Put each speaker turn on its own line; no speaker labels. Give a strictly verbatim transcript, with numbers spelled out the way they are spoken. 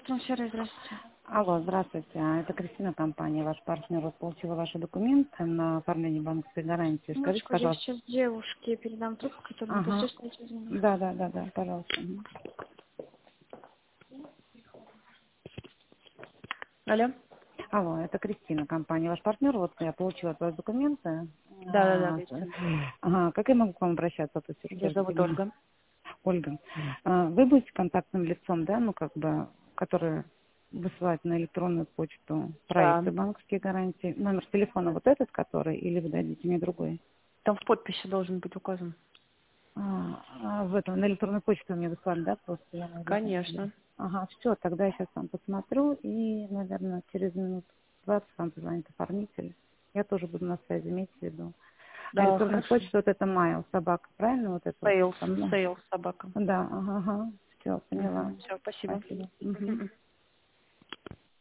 трансфера, здравствуйте.
Алло, здравствуйте. А, Это Кристина, компания. Ваш партнер вот получила ваши документы на оформление банковской гарантии. Скажите,
Минуточку, я
пожалуйста.
сейчас девушке передам трубку, которая
Ага.
непосредственно этим занимается.
Да, да, да, да, пожалуйста. Мгм.
Алло?
Алло, это Кристина, компания. Ваш партнер, вот я получила от вас документы.
Да-да-да,
А,
Кристина.
Ага, как я могу к вам обращаться? То есть
Меня
расскажите
зовут
мне.
Ольга.
Ольга, а, вы будете контактным лицом, да, ну как бы, который высылает на электронную почту
Да.
проекты банковские гарантии. Номер телефона вот этот, который, или вы дадите мне другой?
Там в подписи должен быть указан.
А, а в этом, на электронную почту вы мне выслали, да, просто я найду.
Конечно.
Ага, все, тогда я сейчас там посмотрю, и, наверное, через минут двадцать вам позвонит оформитель. Я тоже буду на связи, имейте в виду. А
Да,
электронная
хорошо.
почта, вот это mail, собака, правильно, вот это вот?
Сейлс.
Там, ну,
Сейлс собака.
да, ага, ага, все, поняла.
Все, спасибо.
Спасибо. Мгм.